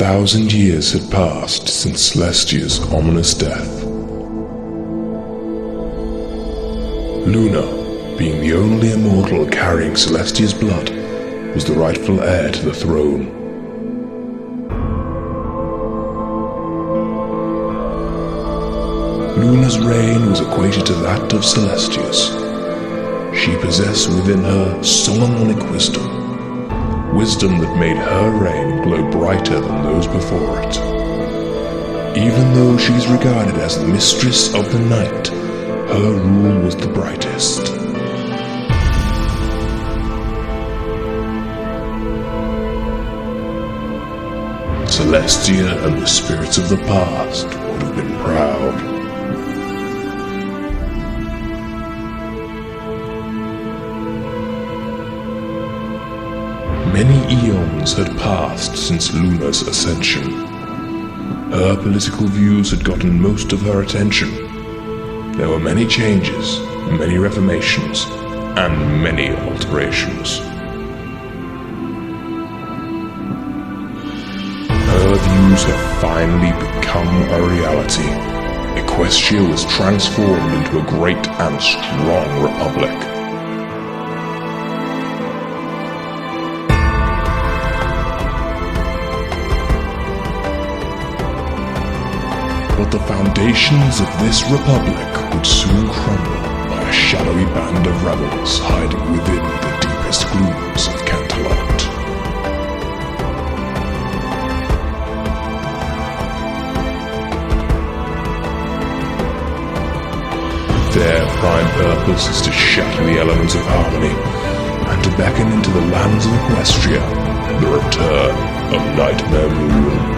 1,000 years had passed since Celestia's ominous death. Luna, being the only immortal carrying Celestia's blood, was the rightful heir to the throne. Luna's reign was equated to that of Celestia's. She possessed within her Solomonic wisdom that made her reign glow brighter than those before it. Even though she is regarded as the mistress of the night, her rule was the brightest. Celestia and the spirits of the past would have been proud. Many eons had passed since Luna's ascension. Her political views had gotten most of her attention. There were many changes, many reformations, and many alterations. Her views had finally become a reality. Equestria was transformed into a great and strong republic. But the foundations of this republic would soon crumble by a shadowy band of rebels hiding within the deepest glooms of Canterlot. Their prime purpose is to shatter the elements of harmony and to beckon into the lands of Equestria the return of Nightmare Moon.